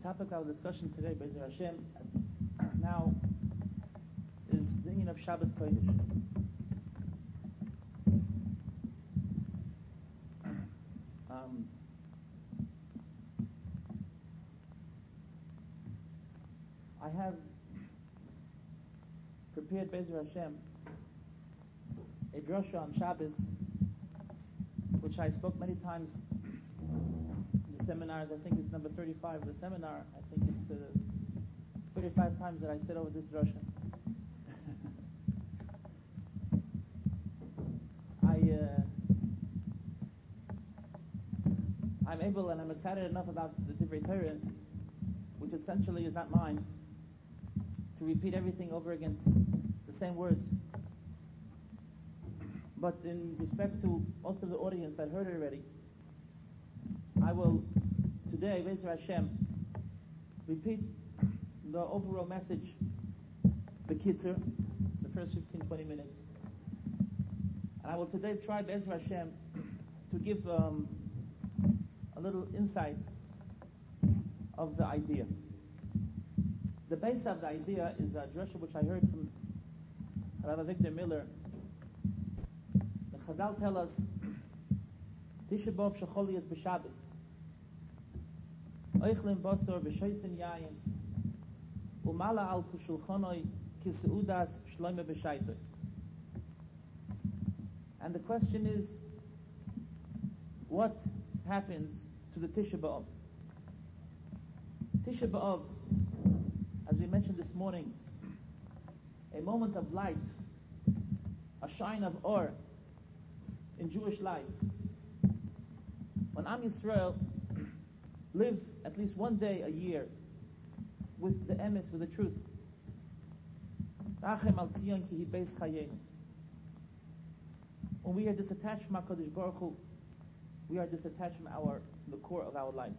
topic of our discussion today, Be'ezer Hashem, now is the union of Shabbos Kodesh. I have prepared Be'ezer Hashem a drasha on Shabbos, which I spoke many times in the seminars. I think it's number 35 of the seminar. I think it's 35 times that I said over this drasha. I'm able and I'm excited enough about the Divrei Torah, which essentially is not mine, to repeat everything over again, the same words. But in respect to most of the audience that heard it already, I will today, Be'ezer Hashem, repeat the overall message, the Kitzur, the first 15-20 minutes. And I will today try, Be'ezer Hashem, to give a little insight of the idea. The base of the idea is a drasha which I heard from Rabbi Victor Miller. The Chazal tell us, Tisha B'Av Shecholi is b'Shabbos. Oichlin Bosor b'Shoysin Yayin Umala al Kushulchonoi Kiseudas Shloime b'Shaitoi. And the question is, what happens to the Tisha B'Av? Tisha B'Av, as we mentioned this morning, a moment of light, a shine of or in Jewish life. When Am Yisrael live at least one day a year with the emes, with the truth. When we are disattached from HaKadosh Baruch Hu, we are disattached from the core of our life.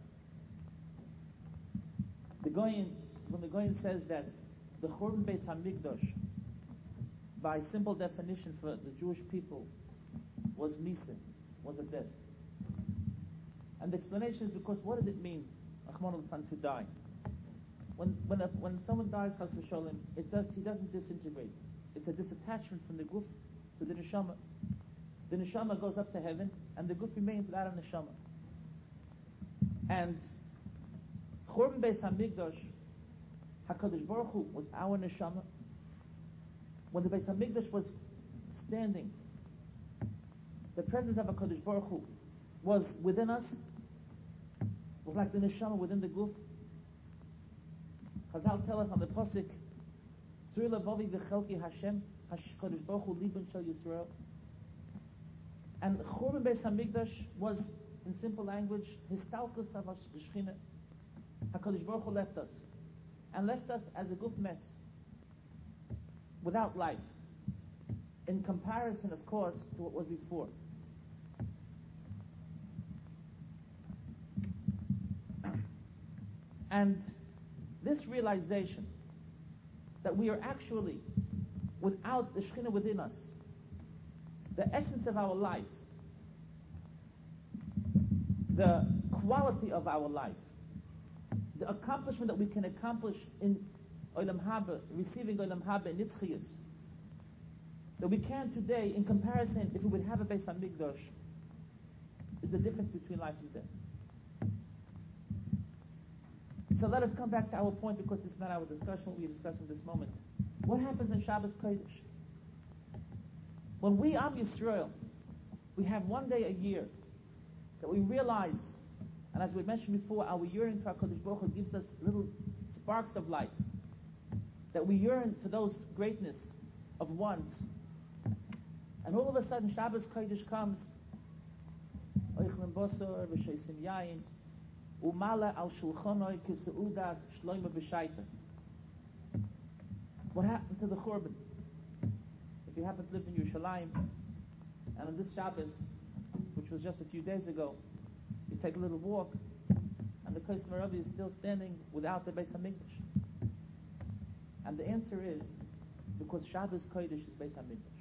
When the Goyen says that the Churban Beis HaMikdash, by simple definition for the Jewish people, was Misa, was a death. And the explanation is because what does it mean, Achman al-San, to die? When someone dies, Chas v'Sholem, he doesn't disintegrate. It's a disattachment from the guf to the neshama. The neshama goes up to heaven, and the guf remains without a neshama. And Churban Beis HaMikdash, HaKadosh Baruch Hu was our neshama. When the Beis HaMikdash was standing, the presence of HaKadosh Baruch Hu was within us, was like the neshama within the guf. Chazal tell us on the pasuk, Surah Lavavi v'chelki Hashem, HaKadosh Baruch Hu liban shel Yisrael. And Churban Beis HaMikdash was, in simple language, histalkus of Shechina. HaKadosh Baruch Hu left us, and left us as a guf mess, without life, in comparison, of course, to what was before. And this realization that we are actually, without the Shekhinah within us, the essence of our life, the quality of our life, the accomplishment that we can accomplish in Olam Haba, receiving Olam Haba in Nitzchiyus, that we can today, in comparison, if we would have a Beis HaMikdash, is the difference between life and death. So let us come back to our point, because it's not our discussion, what we are discussing this moment. What happens in Shabbos Kodesh? When we, Am Yisrael, we have one day a year that we realize, and as we mentioned before, our yearning to HaKadosh Baruch Hu gives us little sparks of light, that we yearn for those greatness of ones. And all of a sudden, Shabbos Kodesh comes, Oichlin Bosor v'Shoysin Yayin Umala al Shulchonoi Kiseudas Shloime b'Shaitoi. What happened to the Churban? If you happen to live in Yerushalayim, and on this Shabbos, which was just a few days ago, you take a little walk, and the Kosher Rabbi is still standing without the Beis HaMikdash. And the answer is, because Shabbos Kodesh is Beis HaMikdash.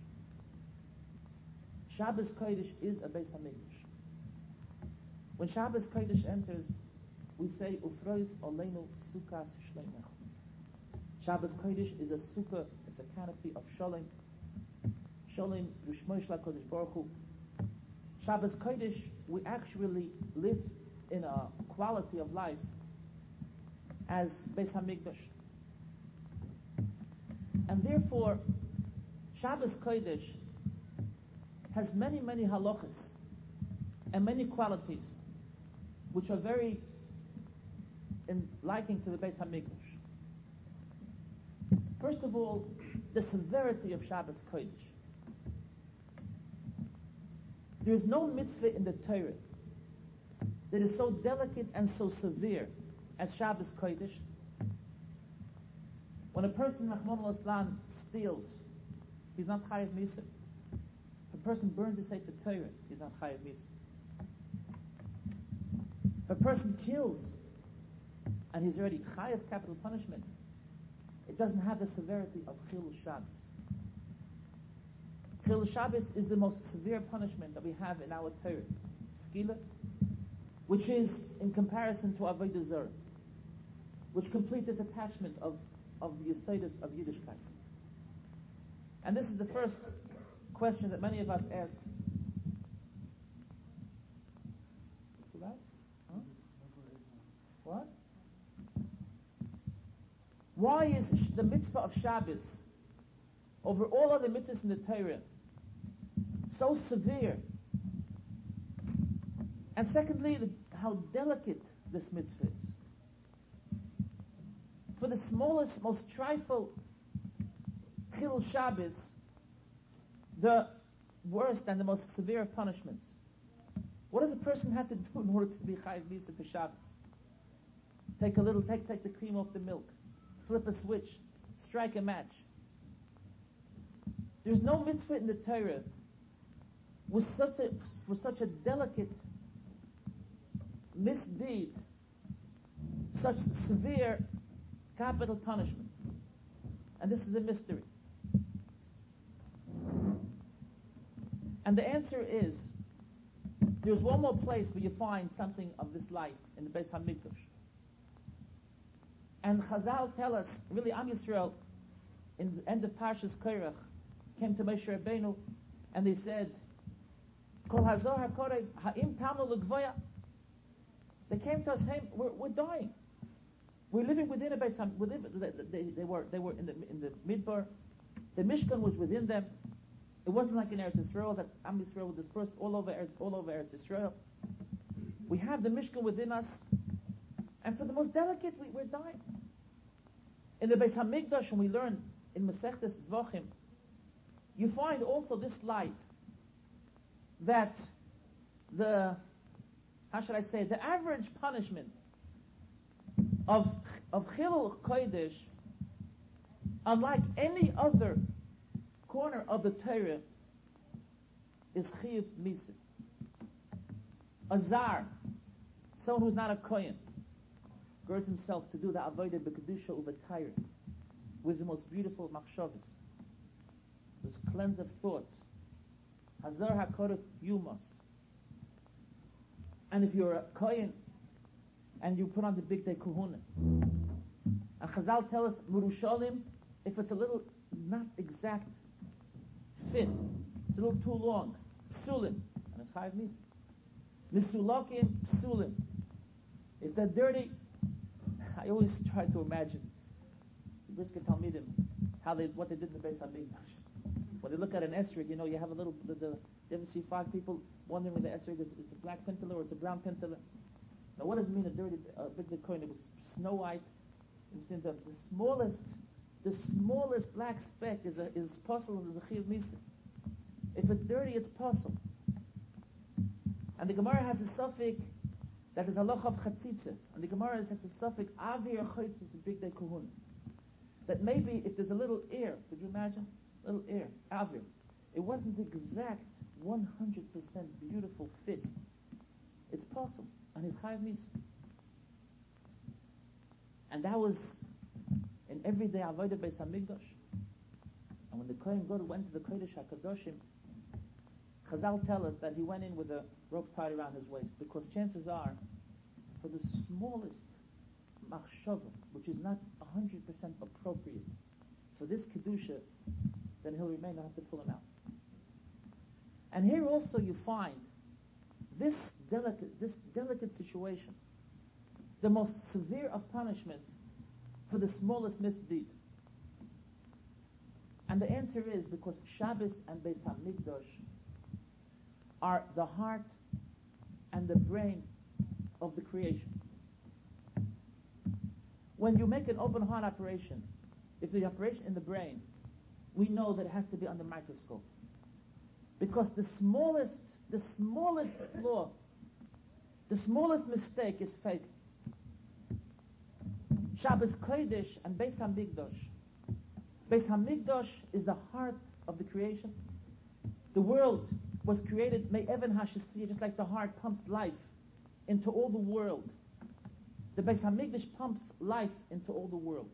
Shabbos Kodesh is a Beis HaMikdash. When Shabbos Kodesh enters, we say, Ufrois Oleinu Sukkah Shleimach. Shabbos Kodesh is a sukkah, it's a canopy of Shalom. Shalom, Rishmosh LaKodesh Baruch Hu. Shabbos Kodesh, we actually live in a quality of life as Beis HaMikdash. And therefore, Shabbos Kodesh has many, many halachas and many qualities which are very in liking to the Beis HaMikdash. First of all, the severity of Shabbos Kodesh. There is no mitzvah in the Torah that is so delicate and so severe as Shabbos Kodesh. When a person, Rahman al-Islam, steals, he's not Chayav Misa. If a person burns a Sefer Torah, he's not Chayav Misa. If a person kills, and he's already Chayav capital punishment, it doesn't have the severity of Chilul Shabbos. Chilul Shabbos is the most severe punishment that we have in our Torah. Skila, which is in comparison to Avodah Zarah, which complete this attachment of the Yesodus of Yiddishkeit. And this is the first question that many of us ask. What? Why is the mitzvah of Shabbos, over all other mitzvahs in the Torah, so severe? And secondly, how delicate this mitzvah is. For the smallest, most trifle Chilul Shabbos, the worst and the most severe of punishments. What does a person have to do in order to be Chayav Misa for Shabbos? Take the cream off the milk, flip a switch, strike a match. There's no mitzvah in the Torah with such a delicate misdeed, such severe capital punishment. And this is a mystery. And the answer is, there's one more place where you find something of this light in the Beis HaMikdash. And Chazal tell us, really Am Yisrael, in the end of Parshas Korach, came to Moshe Rabbeinu, and they said, Kol Hazor HaKorev Ha'im Tamu L'Gvoya. They came to us saying, we're dying. We're living within a Beis HaMikdash. They were in the Midbar. The Mishkan was within them. It wasn't like in Eretz Yisrael that Am Yisrael was dispersed all over Eretz Yisrael. We have the Mishkan within us, and for the most delicate, we're dying. In the Beis HaMikdash, when we learn in Masechtes Zvachim, you find also this light that the average punishment of Chilul Kodesh, unlike any other corner of the Torah, is Chiyuv Misa. A Zar, someone who's not a Kohen, girds himself to do the Avodah B'Kedusha U'B'Tayr with the most beautiful machshavas, with cleanse of thoughts. Hazar HaKoref Yumas. And if you're a Kohen and you put on the big day Kuhuna, and Chazal tell us Murushalim, if it's a little not exact fit, it's a little too long, Psulim, and it's Chayav Misa. Misulakim Psulim. If they're dirty, I always try to imagine the Brisker Talmidim, what they did in the Beis HaMikdash. When they look at an esrog, you have a little. You ever see 5 people wondering whether the esrog is a black pintala or it's a brown pintala? Now, what does it mean a dirty big coin? It was snow white. Instead, the smallest black speck is possible in the Chiyuv Misa. If it's dirty, it's possible. And the Gemara has a suffix that is halacha of chatzitza, and the Gemara has a suffix avir chaytz is big day kuhun. That maybe if there's a little air, could you imagine? Little air, avir. It wasn't the exact 100% beautiful fit. It's possible, and it's Chayav Misa. And that was in everyday avodah Beis HaMikdash. And when the Kohen Gadol went to the Kodesh HaKadoshim, Chazal tell us that he went in with a rope tied around his waist, because chances are, for the smallest machshava, which is not 100% appropriate for this kedusha, then he'll remain. I have to pull him out. And here also you find this delicate situation, the most severe of punishments for the smallest misdeed. And the answer is because Shabbos and Beis HaMikdash are the heart and the brain of the creation. When you make an open heart operation, if the operation in the brain, we know that it has to be under microscope. Because the smallest flaw, the smallest mistake is fatal. Shabbos Kodesh and Beis HaMikdash. Beis HaMikdash is the heart of the creation. The world was created, may Evan Hashasiyah, just like the heart pumps life into all the world. The Beis HaMikdash pumps life into all the world.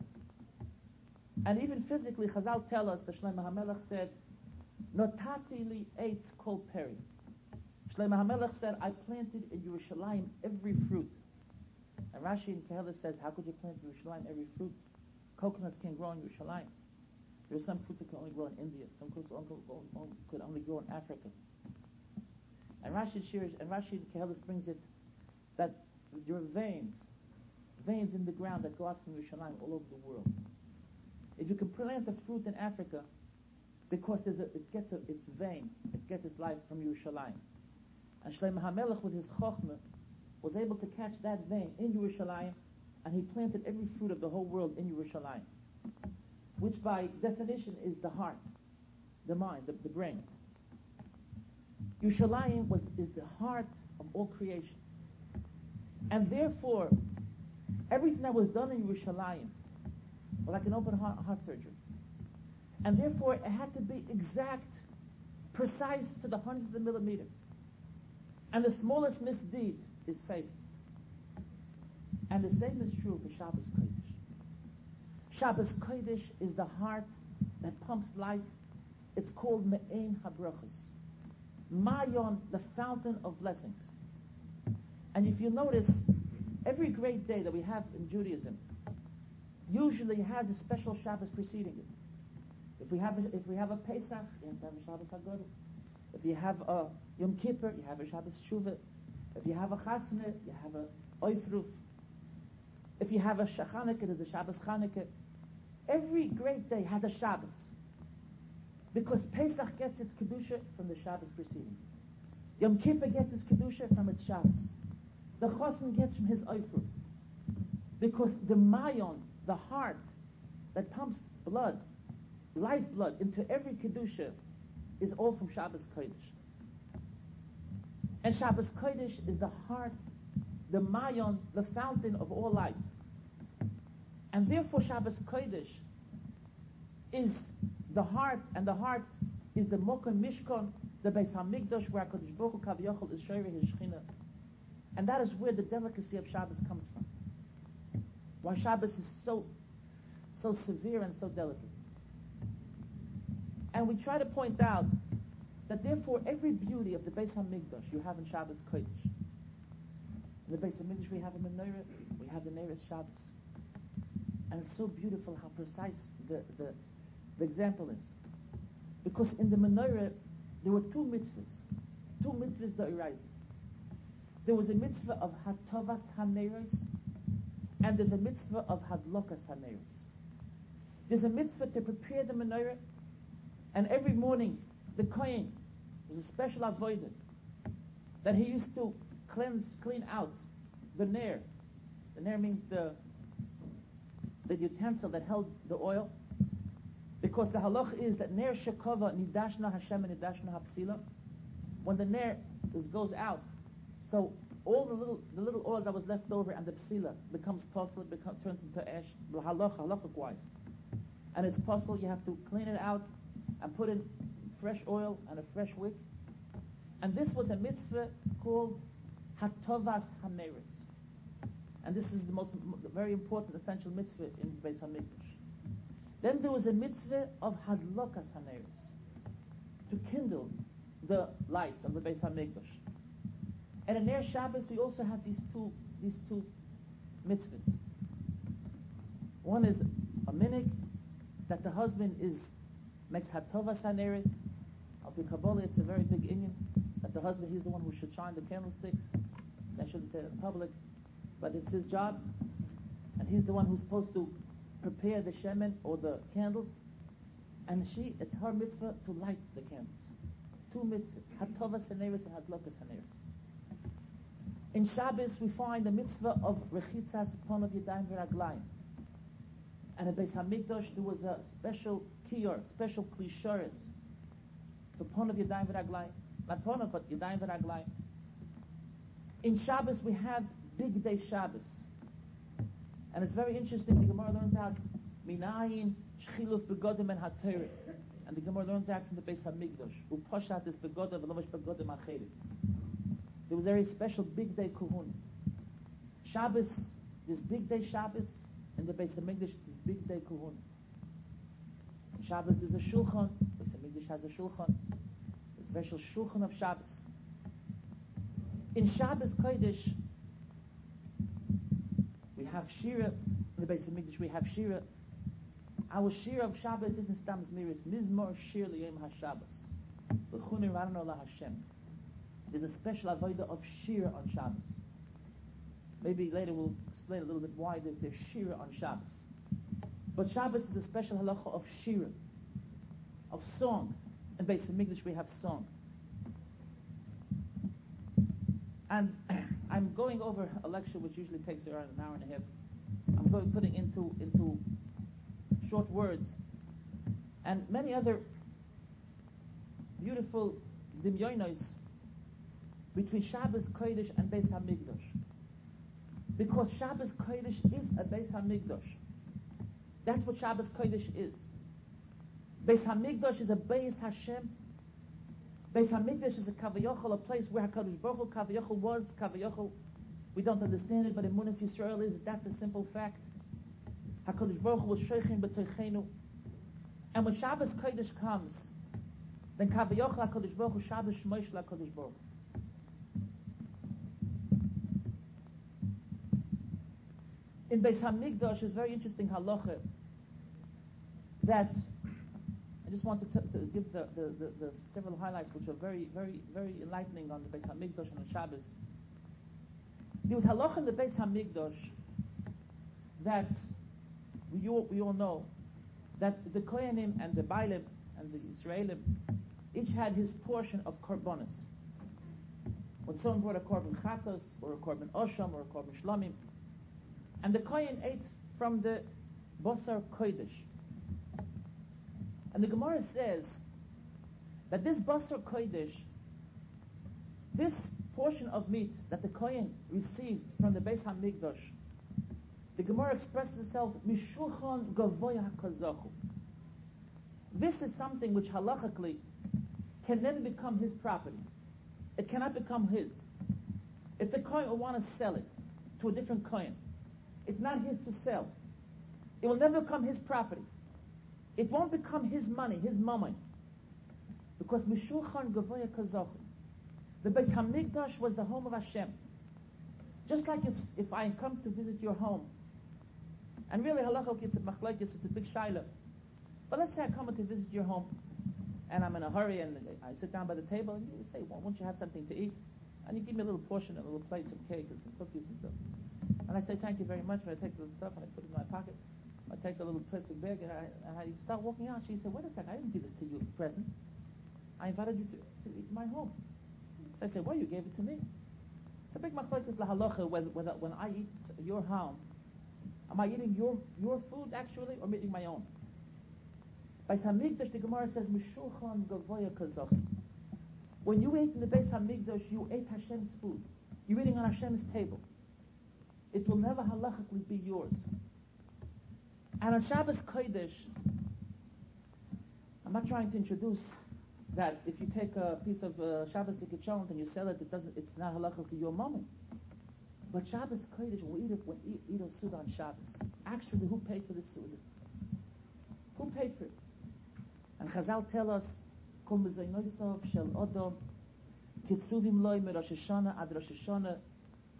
And even physically, Chazal tell us, the Shlomo HaMelech said, Notati li eitz kol peri. Shlomo HaMelech said, I planted in Yerushalayim every fruit. And Rashi in Kehelah says, how could you plant in Yerushalayim every fruit? Coconuts can grow in Yerushalayim. There are some fruits that can only grow in India. Some fruits could only grow in Africa. And Rashi in Kehelah brings it that there are veins in the ground that go out from Yerushalayim all over the world. If you can plant a fruit in Africa, because it gets its life from Yerushalayim. And Shlomo HaMelech with his chokhmah was able to catch that vein in Yerushalayim, and he planted every fruit of the whole world in Yerushalayim, which by definition is the heart, the mind, the brain. Yerushalayim is the heart of all creation. And therefore, everything that was done in Yerushalayim was like an open heart surgery. And therefore, it had to be exact, precise to the hundredth of a millimeter. And the smallest misdeed is fatal. And the same is true for Shabbos Kodesh. Shabbos Kodesh is the heart that pumps life. It's called Me'ein HaBrachos. Mayon, the fountain of blessings. And if you notice, every great day that we have in Judaism usually has a special Shabbos preceding it. If we have a Pesach, you have to have a Shabbos HaGodel. If you have a Yom Kippur, you have a Shabbos Shuvah. If you have a Chasna, you have a Oifruf. If you have a Chanukah, there's a Shabbos Chanukah. Every great day has a Shabbos. Because Pesach gets its Kedusha from the Shabbos preceding. Yom Kippur gets its Kedusha from its Shabbos. The Chosn gets from his Oifruf. Because the Mayon, the heart that pumps blood, lifeblood into every Kedusha, is all from Shabbos Kodesh. And Shabbos Kodesh is the heart, the Mayon, the fountain of all life. And therefore Shabbos Kodesh is the heart, and the heart is the Mokom Mishkan, the Beis HaMikdash, where HaKadosh Baruch Hu Kaviyachol is Shoyrei His Shechina. And that is where the delicacy of Shabbos comes from. Why Shabbos is so severe and so delicate. And we try to point out that therefore every beauty of the Beis HaMikdash you have in Shabbos Kodesh. In the Beis HaMikdash we have a menorah, we have the Neres Shabbos. And it's so beautiful how precise the example is. Because in the menorah there were two mitzvahs d'oraisa. There was a mitzvah of Hatovas HaNeros, and there's a mitzvah of Hadlokas HaNeros. There's a mitzvah to prepare the menorah, and every morning the Kohen was a special avodah that he used to clean out the ner. The ner means the utensil that held the oil, because the halach is that ner shekova nidashna Hashem and nidashna hapsila. When the ner goes out, so all the little oil that was left over and the psila becomes puzzle, turns into ash, halachic wise. And it's puzzle, you have to clean it out and put in fresh oil and a fresh wick. And this was a mitzvah called Hatovas HaNeros. And this is the very important, essential mitzvah in Beis HaMikdash. Then there was a mitzvah of Hadlokas HaNeros, to kindle the lights of the Beis HaMikdash. And in Ner Shabbos we also have these two these two mitzvahs. One is a minig that the husband makes hatovas haneres. Al pi Kabbalah, it's a very big inyan that the husband, he's the one who should shine the candlesticks. I shouldn't say it in public, but it's his job, and he's the one who's supposed to prepare the shemen or the candles, and it's her mitzvah to light the candles. Two mitzvahs, hatovas haneres and hadlokas haneres. In Shabbos, we find the mitzvah of rechitzas ponov yadayim v'raglayim. And in Beis Hamikdash, there was a special kiyur, special klisharis for ponov yadayim v'raglayim. Not ponov, but yadayim v'raglayim. In Shabbos, we have Big Day Shabbos. And it's very interesting, the Gemara learns out minayin shchiluf begodim and haTorah. And the Gemara learns out from the Beis Hamikdash. Uposhat is begodim v'lomash begodim acherim. There was a very special Big Day Kuhun. Shabbos, this Big Day Shabbos, and the Beis Hamikdash, this Big Day Kuhun. In Shabbos there's a Shulchan, Beis Hamikdash has a Shulchan, a special Shulchan of Shabbos. In Shabbos Kodesh, we have Shira, in the Beis Hamikdash we have Shira. Our Shira of Shabbos isn't Stam Zmiris, Mizmor Shir L'Yom HaShabbos. L'chuni Rano La Hashem. There's a special avodah of shira on Shabbos. Maybe later we'll explain a little bit why there's shira on Shabbos. But Shabbos is a special halacha of shira, of song. In Beis Hamikdash we have song. And I'm going over a lecture which usually takes around an hour and a half. I'm putting into short words and many other beautiful dimyonos between Shabbos Kodesh and Beis Hamikdash. Because Shabbos Kodesh is a Beis Hamikdash. That's what Shabbos Kodesh is. Beis Hamikdash is a Beis Hashem. Beis Hamikdash is a Kavayachal, a place where HaKadosh Baruch Hu Kavayachal was. Kavayachal, we don't understand it, but in Munas Yisrael that's a simple fact. HaKadosh Baruch Hu was Sheikhim B'Teichenu. And when Shabbos Kodesh comes, then Kavayachal HaKadosh Baruch Hu Shabbos Shmoish HaKadosh Baruch Hu. In Beis Hamikdash is very interesting halacha that I just want to give the several highlights which are very, very, very enlightening on the Beis Hamikdash and on Shabbos. There was halacha in the Beis Hamikdash that we all know that the Kohanim and the Bailim and the Israelim each had his portion of korbanos. When someone brought a korban chatos or a korban osham or a korban shlamim, and the Kohen ate from the Basar Kodesh. And the Gemara says that this Basar Kodesh, this portion of meat that the Kohen received from the Beis HaMikdash, the Gemara expresses itself, Mishulchan Gavoya Kazachu. This is something which halachically can never become his property. It cannot become his. If the Kohen will want to sell it to a different Kohen, it's not his to sell. It will never become his property. It won't become his money, his mammon. Because Mishulchan Gavoya Kazachu. The Beis HaMikdash was the home of Hashem. Just like if I come to visit your home, and really halachah it's a machlokes, it's a big shaila. But let's say I come to visit your home, and I'm in a hurry, and I sit down by the table, and you say, well, won't you have something to eat? And you give me a little portion, a little plate, some cake, and some cookies and stuff. And I say, thank you very much, and I take the little stuff, and I put it in my pocket. I take the little plastic bag, and I start walking out. She said, wait a second, I didn't give this to you as a present. I invited you to eat in my home. So I said, well, you gave it to me. It's a big machlokes lahalacha whether when I eat your home, am I eating your food actually, or am I eating my own? Beis Hamikdash, the Gemara says, Mishulchan Gavoya Kazach. When you ate in the Beis Hamikdash, you ate Hashem's food. You're eating on Hashem's table. It will never halachically be yours. And on Shabbos Kodesh, I'm not trying to introduce that if you take a piece of Shabbos Tikachon and you sell it, it's not halachically your moment. But Shabbos Kodesh, we eat a Suda on Shabbos. Actually, who paid for the Suda? Who paid for it? And Chazal tell us, Kol mezainosav shel odom, kitzuvim loy me Rosh Hashanah ad Rosh Hashanah,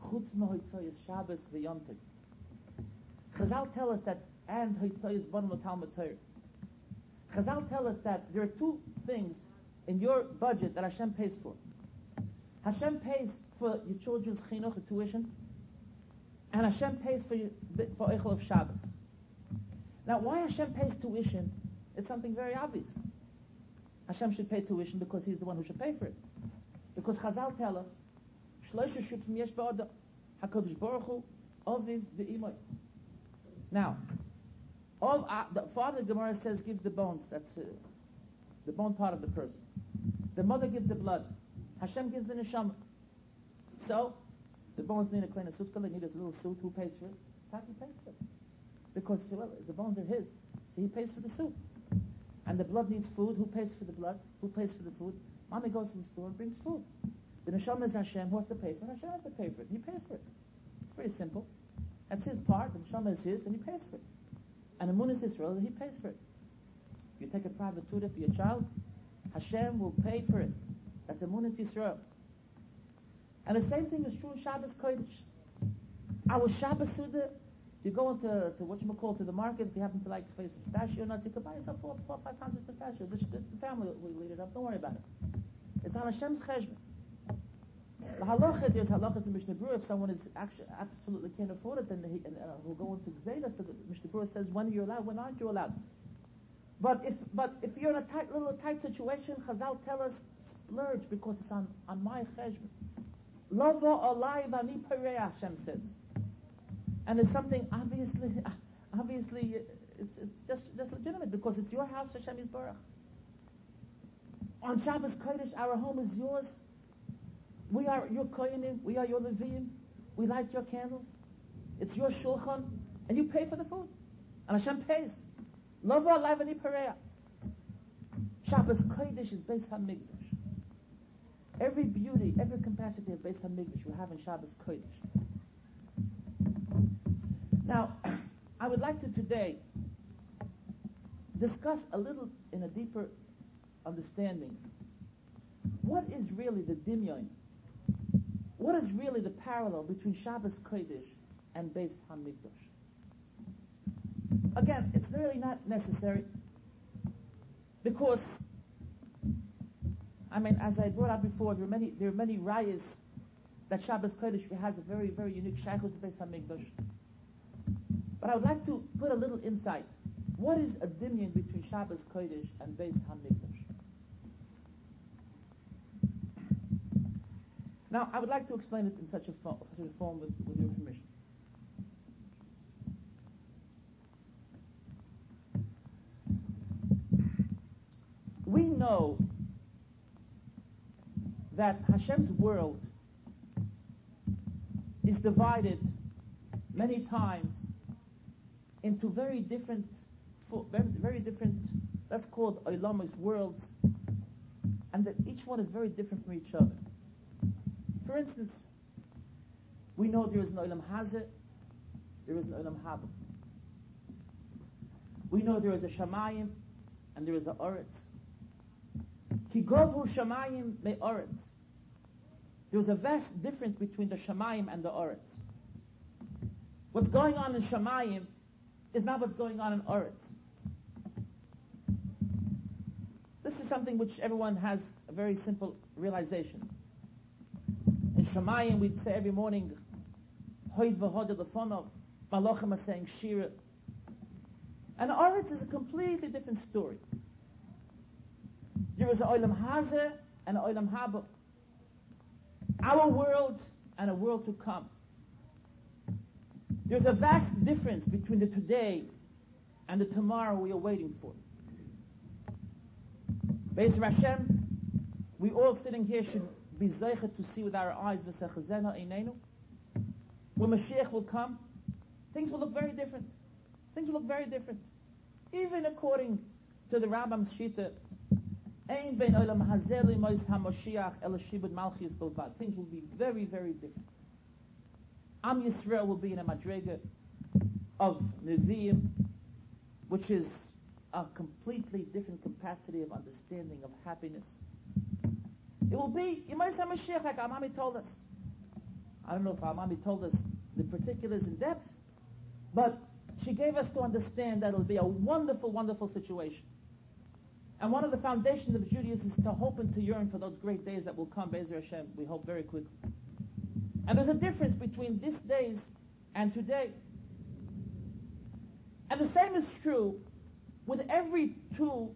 Chutz ma'hoitzoyis Shabbos v'Yom Tov. Chazal tell us that, and hoitzoyis bon l'talmud Torah. Chazal tell us that there are two things in your budget that Hashem pays for. Hashem pays for your children's chinuch, tuition, and Hashem pays for Eichel of Shabbos. Now, why Hashem pays tuition is something very obvious. Hashem should pay tuition because He's the one who should pay for it. Because Chazal tell us, Shloisha Shutim Yesh Ba'Adam, HaKadosh Baruch Hu, Aviv V'Imay. Now, the father, Gemara says, gives the bones. That's the bone part of the person. The mother gives the blood. Hashem gives the neshama. So, the bones need a kleiner suit. They need a little suit. Who pays for it? Tati pays for it. Because the bones are his. So he pays for the suit. And the blood needs food. Who pays for the blood? Who pays for the food? Mommy goes to the store and brings food. The neshama is Hashem. Who has to pay for it? Hashem has to pay for it. He pays for it. It's very simple. That's his part. The neshama is his, and he pays for it. And Amun is Israel, he pays for it. You take a private tutor for your child, Hashem will pay for it. That's Amun is Israel. And the same thing is true in Shabbos Kodesh. Our Shabbos Suda, you go into to the market, if you happen to like face pistachio nuts, you can buy yourself 4 or 5 pounds of pistachio. The family will eat it up. Don't worry about it. It's on Hashem's cheshbon. The halacha, there's halachas in Mishnah Berurah. If someone is actually absolutely can't afford it, then he'll go into Gzela. So Mishnah Berurah says, when are you allowed? When aren't you allowed? But if you're in a little tight situation, Chazal tell us splurge because it's on my cheshbon. Lova alai v'ani parei, Hashem says. And it's something obviously it's just legitimate because it's your house, Hashem Yisbarach. On Shabbos Kodesh, our home is yours. We are your kohenim, we are your Leviim. We light your candles. It's your shulchan, and you pay for the food. And Hashem pays. Lova alai v'ani parei. Shabbos Kodesh is Beis HaMikdash. Every beauty, every capacity of Beis HaMikdash you have in Shabbos Kodesh. Now, I would like to today discuss a little in a deeper understanding. What is really the dimyon? What is really the parallel between Shabbos Kodesh and Beis HaMikdash? Again, it's really not necessary because, as I brought out before, there are many rayas that Shabbos Kodesh has a very, very unique shaykhus to Beis HaMikdash. But I would like to put a little insight. What is a dimyon between Shabbos Kodesh and Beis HaMikdash? Now, I would like to explain it in such a form with your permission. We know that Hashem's world is divided many times into very different, that's called Olamos, worlds, and that each one is very different from each other. For instance, we know there is an Olam Hazeh, there is an Olam Haba. We know there is a Shamayim, and there is a Oretz. Ki govru Shamayim me Oretz. There's a vast difference between the Shamayim and the Oretz. What's going on in Shamayim is not what's going on in Oretz. This is something which everyone has a very simple realization. In Shamayim, we'd say every morning, Hoyd v'hoded lefonov, Malachim are saying Shira. And Oretz is a completely different story. There is an Olam Hazeh and an Olam Haba. Our world and a world to come. There's a vast difference between the today and the tomorrow we are waiting for. Be'ez Hashem, we all sitting here should be zeichet to see with our eyes v'sechazena einenu. When Mashiach will come, things will look very different. Things will look very different. Even according to the Rambam's Shita, ein bein olam hazeh l'mois haMoshiach el shibud malchus bilvad. Things will be very, very different. Am Yisrael will be in a madrega of Nevi'im, which is a completely different capacity of understanding of happiness. It will be Yemais HaMashiach, like our mommy told us. I don't know if our mommy told us the particulars in depth, but she gave us to understand that it'll be a wonderful, wonderful situation. And one of the foundations of Judaism is to hope and to yearn for those great days that will come, Be'ezer Hashem, we hope very quickly. And there's a difference between these days and today. And the same is true with every tool.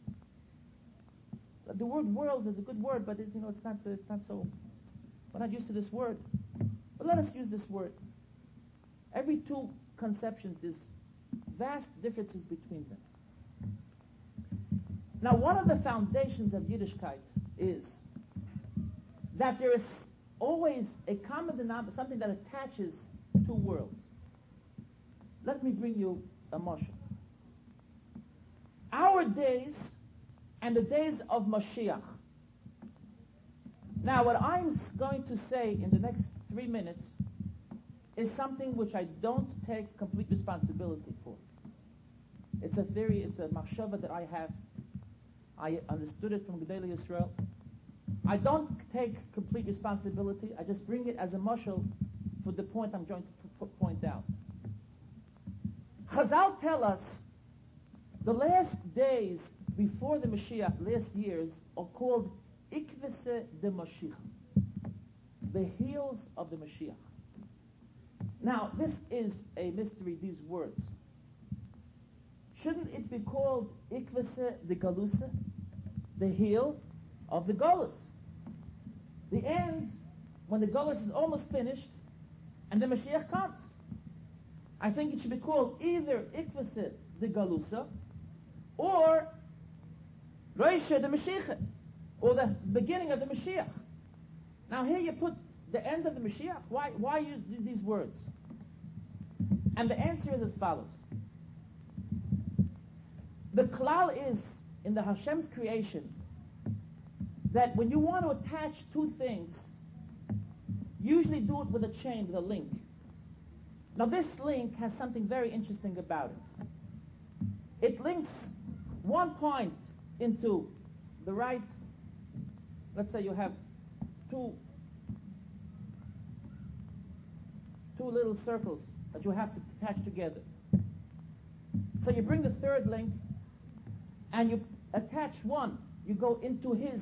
The word world is a good word, but it's not so. We're not used to this word. But let us use this word. Every two conceptions, there's vast differences between them. Now, one of the foundations of Yiddishkeit is that there is always a common denominator, something that attaches two worlds. Let me bring you a mashal. Our days and the days of Mashiach. Now, what I'm going to say in the next 3 minutes is something which I don't take complete responsibility for. It's a machshava that I have. I understood it from Gedolei Yisrael. I don't take complete responsibility. I just bring it as a mashal for the point I'm going to point out. Chazal tell us the last days before the Mashiach, last years, are called Ikvese de Mashiach, the heels of the Mashiach. Now, this is a mystery, these words. Shouldn't it be called Ikvese de Galusa, the heel of the Golus? The end, when the Golus is almost finished, and the Mashiach comes. I think it should be called either Ikvese de Galusa, or Roisha de Mashiach, or the beginning of the Mashiach. Now here you put the end of the Mashiach. Why use these words? And the answer is as follows. The klal is, in the Hashem's creation, that when you want to attach two things, usually do it with a chain, with a link. Now this link has something very interesting about it. It links one point into the right. Let's say you have two little circles that you have to attach together. So you bring the third link and you attach one. You go into his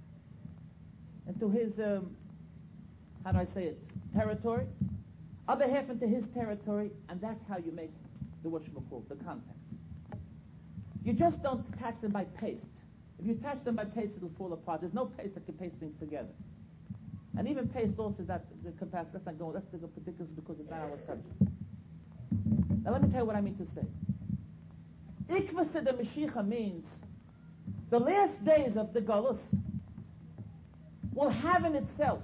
how do I say it, territory, other half into his territory, and that's how you make the the contact. You just don't attach them by paste. If you attach them by paste, it'll fall apart. There's no paste that can paste things together. And even paste also that the capacity, let's not go, let's take the particulars because it's not our subject. Now let me tell you what I mean to say. Ikvese de Mashiach means the last days of the Golus will have in itself,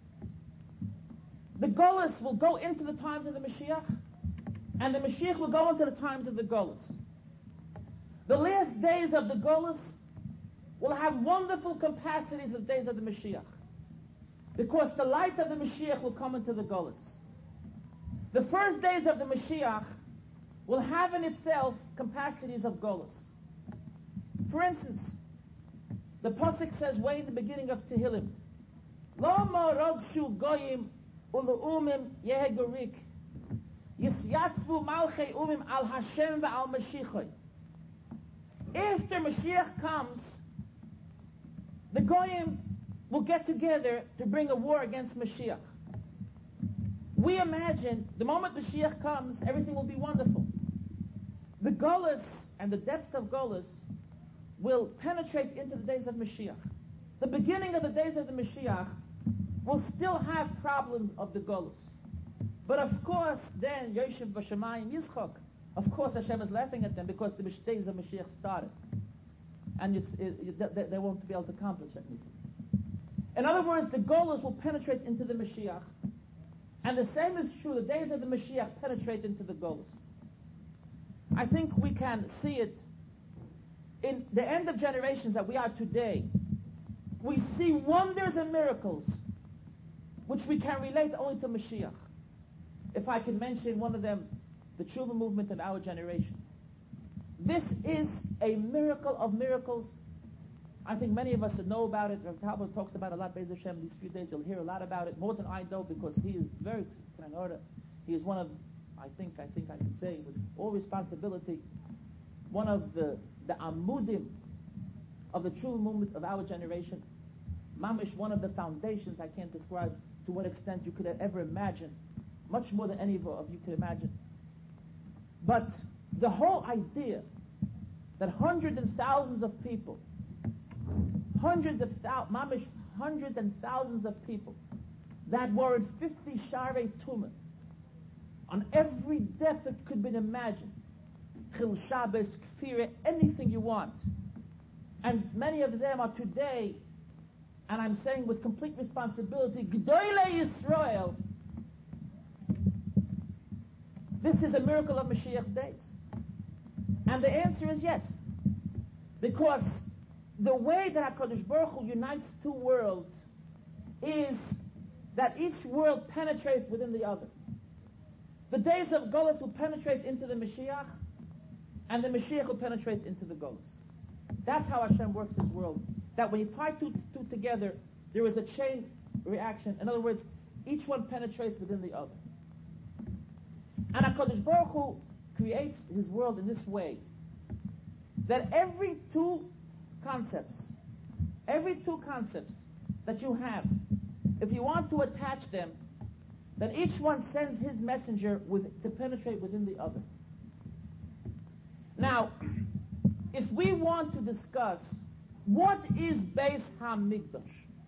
the Golus will go into the times of the Mashiach, and the Mashiach will go into the times of the Golus. The last days of the Golus will have wonderful capacities of the days of the Mashiach, because the light of the Mashiach will come into the Golus. The first days of the Mashiach will have in itself capacities of Golus. For instance, the Pasuk says way in the beginning of Tehillim, Lama rogshu goyim ulu'umim yehegorik yisyatzvu malchei umim al Hashem ve'al Mashiach. After Mashiach comes, the goyim will get together to bring a war against Mashiach. We imagine the moment Mashiach comes, everything will be wonderful. The Golus and the depths of Golus will penetrate into the days of Mashiach. The beginning of the days of the Mashiach will still have problems of the Golus. But of course, then, Yoshev B'Shamayim Yizchok, of course Hashem is laughing at them because the days of Mashiach started. And they won't be able to accomplish anything. In other words, the Golus will penetrate into the Mashiach. And the same is true, the days of the Mashiach penetrate into the Golus. I think we can see it in the end of generations that we are today. We see wonders and miracles which we can relate only to Mashiach. If I can mention one of them, the Tshuva movement in our generation. This is a miracle of miracles I think many of us know about it. Rav Talbot talks about it a lot. Be'ez Hashem, these few days you'll hear a lot about it, more than I know, because he is very, he is one of, I think I can say with all responsibility, one of the amudim of the true movement of our generation. Mamish, one of the foundations. I can't describe to what extent you could ever imagine, much more than any of you could imagine. But the whole idea that hundreds and thousands of people, hundreds and thousands of people that were in 50 Sharei Tumah, on every depth that could be imagined, Chil Shabbos, Kfirah, anything you want. And many of them are today, and I'm saying with complete responsibility, G'dolei Yisrael. This is a miracle of Mashiach's days. And the answer is yes. Because the way that HaKadosh Baruch Hu unites two worlds is that each world penetrates within the other. The days of Golus will penetrate into the Mashiach, and the Mashiach will penetrate into the Golus. That's how Hashem works His world. That when you tie two together, there is a chain reaction. In other words, each one penetrates within the other. And HaKadosh Baruch Hu creates His world in this way, that every two concepts that you have, if you want to attach them, then each one sends his messenger to penetrate within the other. Now, if we want to discuss what is Beis HaMikdash,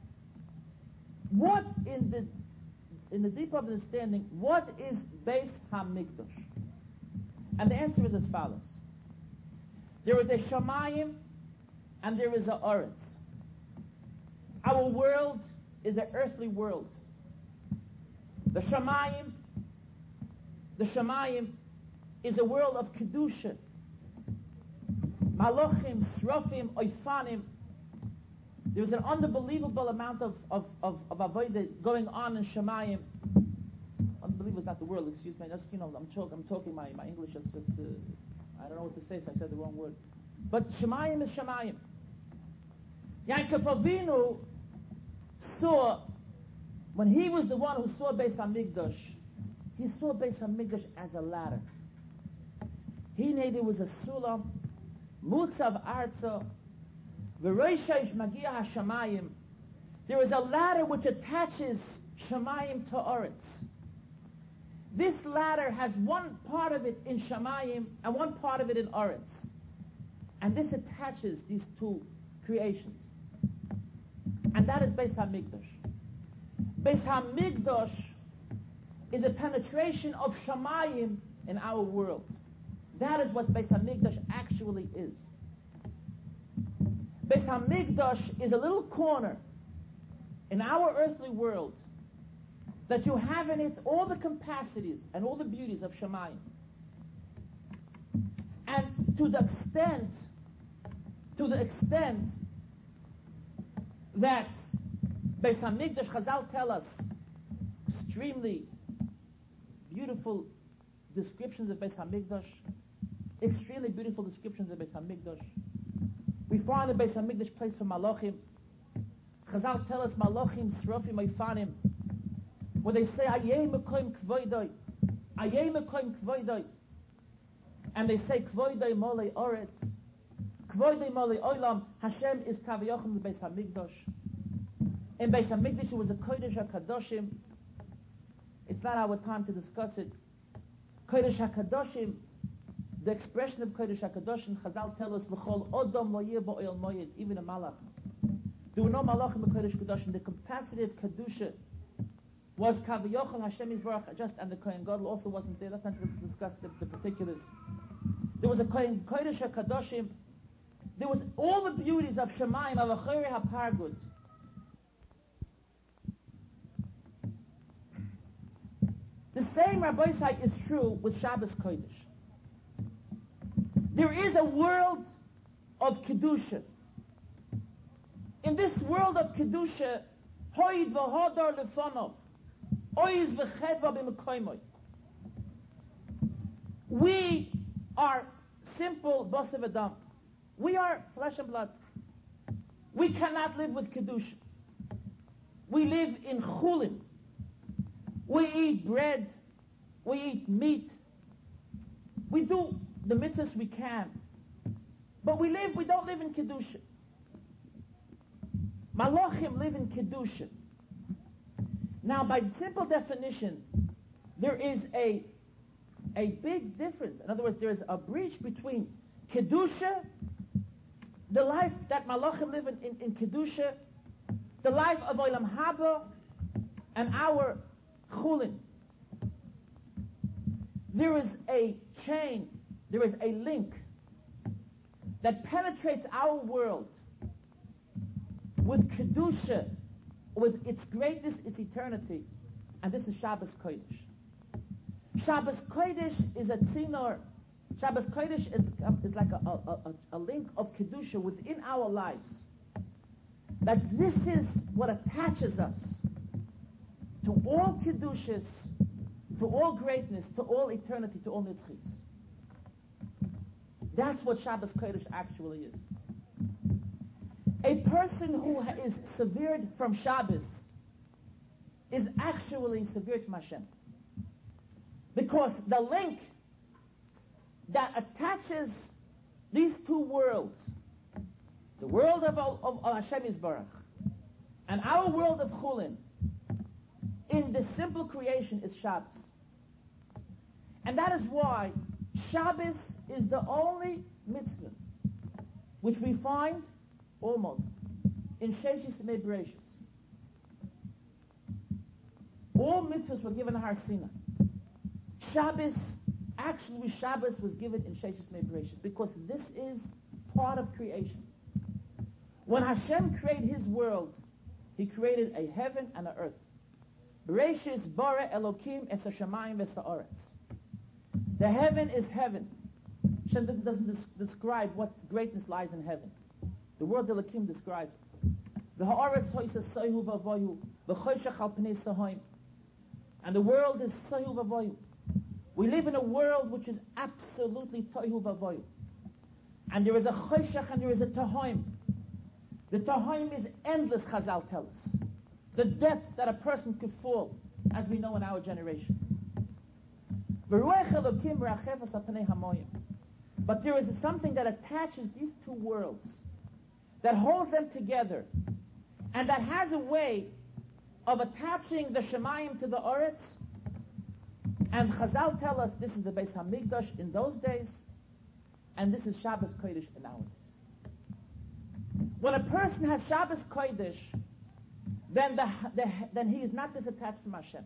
what in the deep understanding, what is Beis HaMikdash? And the answer is as follows. There is a Shamayim and there is a Oretz. Our world is an earthly world. The Shamayim is a world of Kedusha. Malachim, Srofim, Oifanim. There's an unbelievable amount of avodah going on in Shamayim. Unbelievable is not the word, excuse me. Just, I'm talking my English is just, I don't know what to say, so I said the wrong word. But Shamayim is Shamayim. Yaakov Avinu saw, when he was the one who saw Beis HaMikdash, he saw Beis HaMikdash as a ladder. He knew there was a sulam, mutzav arza, v'roishaish magia hashamayim. There is a ladder which attaches Shamayim to Oretz. This ladder has one part of it in Shamayim and one part of it in Oretz. And this attaches these two creations. And that is Beis HaMikdash. Beis HaMikdash is a penetration of Shamayim in our world. That is what Beis HaMikdash actually is. Beis HaMikdash is a little corner in our earthly world that you have in it all the capacities and all the beauties of Shamayim. And to the extent that Beis HaMikdash, Chazal tell us extremely beautiful descriptions of Beis HaMikdash, extremely beautiful descriptions of Beis HaMikdash. We find the Beis HaMikdash place for Malachim. Chazal tell us Malachim, Srofim, Oifanim, where they say Ayei Mekoim Kvoidoi, Ayei Mekoim Kvoidoi, and they say Kvoidoi Molei Oretz, Kvoidoi Molei Olam. Hashem is Kaviyochem the Beis HaMikdash. In Beis HaMikdash it was a Kodesh HaKadoshim. It's not our time to discuss it. Kodesh HaKadoshim, the expression of Kodesh HaKadoshim, Chazal tell us, L'chol Odom Lo Yeh Bo'el Moyed, even a Malach. There were no Malachim in Kodesh HaKadoshim. The capacity of Kedusha was Kaviyochem Hashem Yisborach, just, and the Kohen Gadol also wasn't there. That's not to discuss the particulars. There was a Kodesh HaKadoshim. There was all the beauties of Shamayim, of Achori HaPargud. The same, Rabbi Say, is true with Shabbos Kodesh. There is a world of Kedusha. In this world of Kedusha, Hoid v'hodor lefonov, Oiz v'chedva b'mekoimoy. We are simple Bosev Adam. We are flesh and blood. We cannot live with Kedusha. We live in Chulin. We eat bread. We eat meat. We do the mitzvahs we can. But we don't live in Kedusha. Malachim live in Kedusha. Now, by simple definition, there is a big difference. In other words, there is a breach between Kedusha, the life that Malachim live in Kedusha, the life of Olam Haba, and our Chulin. There is a chain, there is a link that penetrates our world with Kedusha, with its greatness, its eternity, and this is Shabbos Kodesh. Shabbos Kodesh is a tzinor. Shabbos Kodesh is like a link of Kedusha within our lives. That this is what attaches us to all Kedushas, to all greatness, to all eternity, to all nitzchis. That's what Shabbos Kodesh actually is. A person who is severed from Shabbos is actually severed from Hashem. Because the link that attaches these two worlds, the world of Hashem Yisbarach and our world of Chulin, in the simple creation is Shabbos. And that is why Shabbos is the only mitzvah which we find almost in Sheshis Yemei Bereshis. All mitzvahs were given in Har Sinai. Shabbos was given in Sheshis Yemei Bereshis because this is part of creation. When Hashem created His world, He created a heaven and an earth. Bereshis bara Elokim es hashamayim es haaretz. The heaven is heaven. Hashem doesn't describe what greatness lies in heaven. The word Elokim describes it. The haaretz hoysa sohu vavoyu, the choshech al pnei sahoim. And the world is sohu vavoyu. We live in a world which is absolutely tohu vavoyu. And there is a choshech and there is a tahoim. The tahoim is endless, Chazal tell us. The depth that a person could fall, as we know in our generation. But there is something that attaches these two worlds, that holds them together, and that has a way of attaching the Shemayim to the Oretz. And Chazal tell us this is the Beis HaMikdash in those days, and this is Shabbos Kodesh in our days. When a person has Shabbos Kodesh, then he is not disattached from Hashem.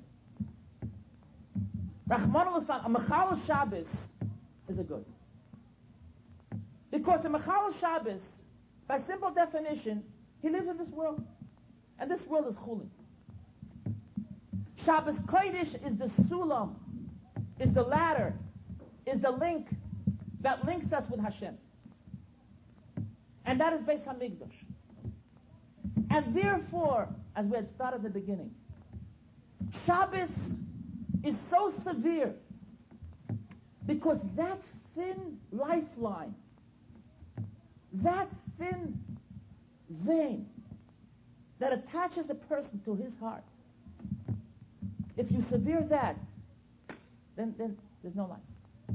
Rachmana litzlan, a Mechal Shabbos is a good. Because a Mechal Shabbos, by simple definition, he lives in this world. And this world is Chulin. Shabbos Kodesh is the sulam, is the ladder, is the link that links us with Hashem. And that is Beis HaMikdash. And therefore, as we had started at the beginning, Shabbos is so severe because that thin lifeline, that thin vein that attaches a person to his heart, if you sever that, then there's no life.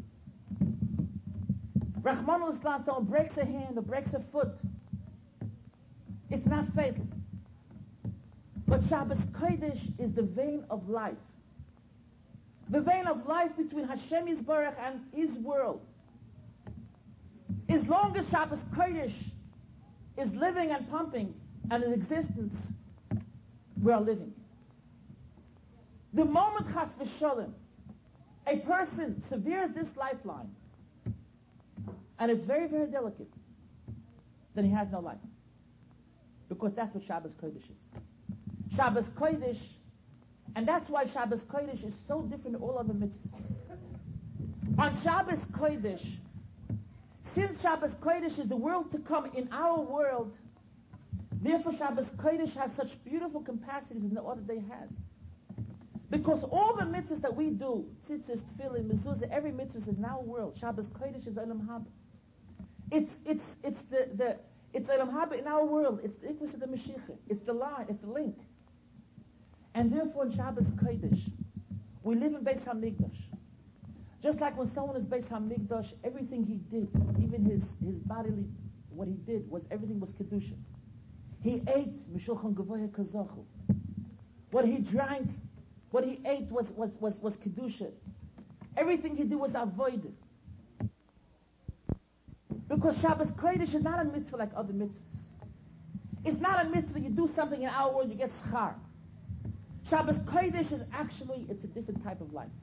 Rachmana litzlan, someone breaks a hand or breaks a foot, it's not fatal. But Shabbos Kodesh is the vein of life. The vein of life between Hashem Yisbarach and His world. As long as Shabbos Kodesh is living and pumping and in existence, we are living. The moment Chas v'Sholem, a person severes this lifeline, and it's very, very delicate, then he has no life. Because that's what Shabbos Kodesh is. Shabbos Kodesh, and that's why Shabbos Kodesh is so different than all other mitzvahs. On Shabbos Kodesh, since Shabbos Kodesh is the world to come in our world, therefore Shabbos Kodesh has such beautiful capacities in the order they has. Because all the mitzvahs that we do, tzitzis, tefillin, mezuzah, every mitzvah is in our world. Shabbos Kodesh is Olam Haba. It's Olam Haba in our world. It's the Ikvus of the Mashiach. It's the line. It's the link. And therefore, in Shabbos Kodesh, we live in Beis HaMikdash. Just like when someone is Beis HaMikdash, everything he did, even his bodily, what he did, everything was Kedusha. He ate, Mishulchan Gavoya Kazachu. What he drank, what he ate was Kedusha. Everything he did was avoided. Because Shabbos Kodesh is not a mitzvah like other mitzvahs. It's not a mitzvah, you do something in our world, you get schar. Shabbos Kodesh is actually, it's a different type of life.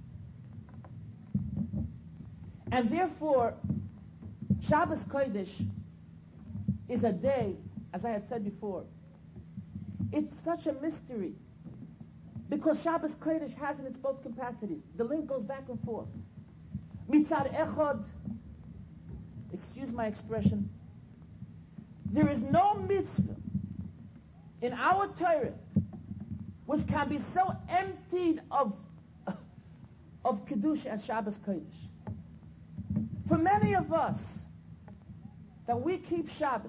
And therefore, Shabbos Kodesh is a day, as I had said before, it's such a mystery. Because Shabbos Kodesh has in its both capacities. The link goes back and forth. Mitzad Echad, excuse my expression, there is no mitzvah in our Torah which can be so emptied of Kedusha as Shabbos Kodesh. For many of us, that we keep Shabbos,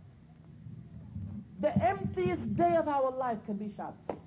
the emptiest day of our life can be Shabbos.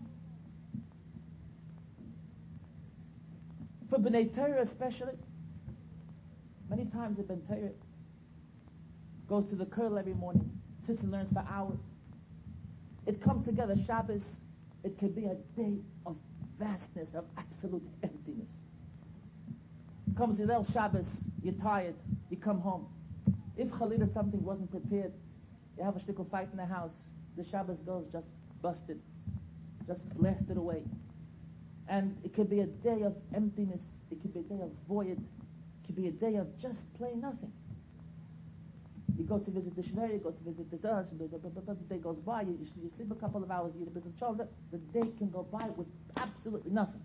For B'nai Torah especially, many times the B'nai Torah goes to the Kollel every morning, sits and learns for hours. It comes together, Shabbos, it can be a day of vastness, of absolute emptiness. Comes Hillel Shabbos, you're tired, you come home. If Chalila something wasn't prepared, you have a shtickle fight in the house, the Shabbos goes just busted, just blasted away. And it could be a day of emptiness, it could be a day of void, it could be a day of just plain nothing. You go to visit the Shver, you go to visit the Zaz, the day goes by, you sleep a couple of hours, you eat a bit of chocolate, the day can go by with absolutely nothing.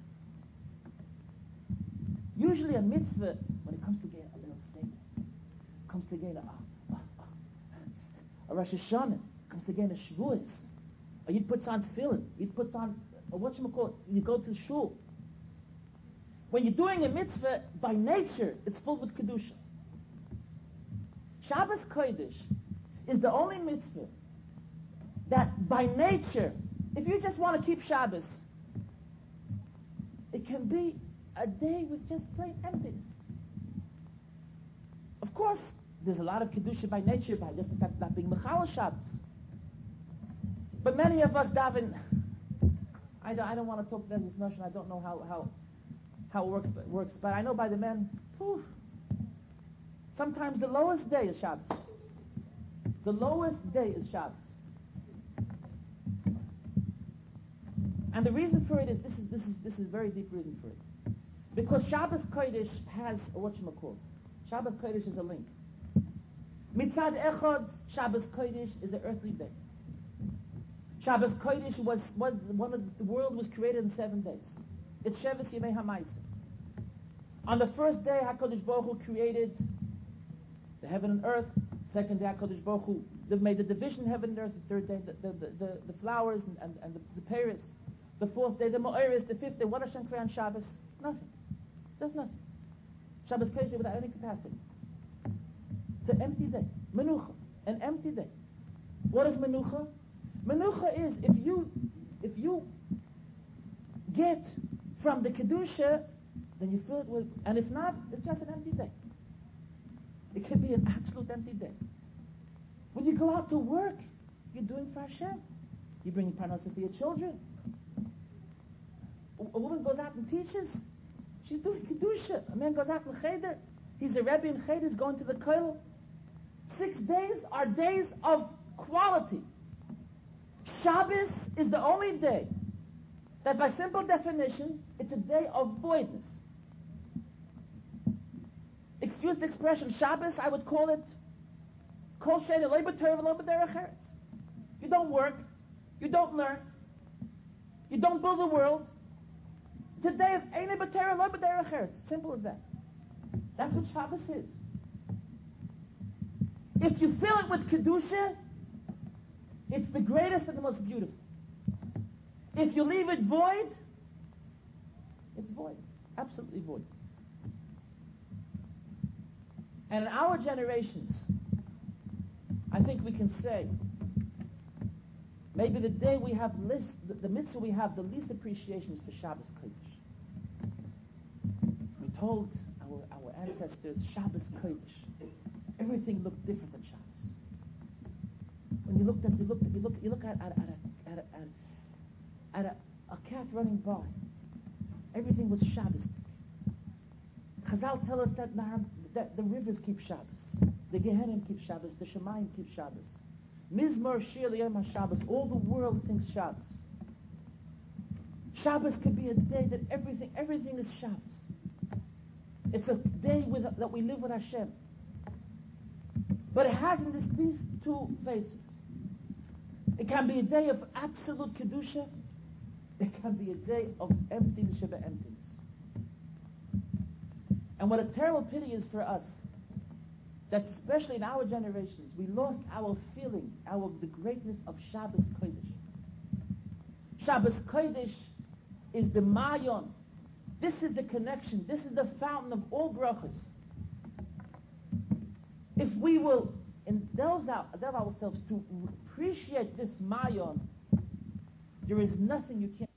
Usually a mitzvah, when it comes to get a little Seder, comes to get a Rosh Hashanah, comes to get a Shavuos, or Yid puts on tefillin, Yid puts on, or you go to shul. When you're doing a mitzvah, by nature, it's full with Kedusha. Shabbos Kodesh is the only mitzvah that by nature, if you just want to keep Shabbos, it can be a day with just plain emptiness. Of course, there's a lot of Kedusha by nature, by just the fact of not being Mechal Shabbos. But many of us daven, I don't want to talk about this notion, I don't know how it works, but I know by the men, sometimes the lowest day is Shabbos. The lowest day is Shabbos. And the reason for it is, this is a very deep reason for it. Because Shabbos Kodesh has Shabbos Kodesh is a link. Mitzad Echad, Shabbos Kodesh is an earthly day. Shabbos Kodesh was one of the world was created in 7 days. It's Shevis Yemei HaMaisa. On the first day, HaKadosh Baruch Hu created the heaven and earth. Second day, HaKadosh Baruch Hu made the division heaven and earth. The third day, the flowers and the Paris. The fourth day, the Mo'eris. The fifth day, what does Hashem create on Shabbos? Nothing. Does nothing. Shabbos Kodesh without any capacity. It's an empty day. Menucha, an empty day. What is Menucha? Menucha is if you get from the Kedusha, then you fill it with, and if not, it's just an empty day. It can be an absolute empty day. When you go out to work, you're doing for Hashem. You bring parnasa for your children. A woman goes out and teaches, she's doing Kedusha. A man goes out in Cheder, he's a Rebbe in Cheder, he's going to the Kollel. 6 days are days of quality. Shabbos is the only day that by simple definition, it's a day of voidness. Excuse the expression, Shabbos, I would call it Kol She'ein Lo B'Torah V'Lo B'Derech Eretz. You don't work, you don't learn, you don't build the world. It's a day of Ein B'Torah Lo B'Derech Eretz. Simple as that. That's what Shabbos is. If you fill it with Kedusha, it's the greatest and the most beautiful. If you leave it void, it's void. Absolutely void. And in our generations, I think we can say, maybe the day we have the mitzvah we have the least appreciation is for Shabbos Kodesh. We told our ancestors Shabbos Kodesh. Everything looked different than Shabbos. When you look at a cat running by, everything was Shabbos. Chazal tell us that the rivers keep Shabbos, the Gehenim keep Shabbos, the Shemayim keep Shabbos. Mizmor Shir L'Yom HaShabbos, all the world thinks Shabbos. Shabbos could be a day that everything is Shabbos. It's a day that we live with Hashem. But it has these two faces. It can be a day of absolute Kedusha. It can be a day of emptiness, Sheba emptiness. And what a terrible pity is for us, that especially in our generations, we lost our feeling, the greatness of Shabbos Kodesh. Shabbos Kodesh is the Mayon. This is the connection. This is the fountain of all brachas. If we will indulge ourselves to appreciate this Mayon, there is nothing you can't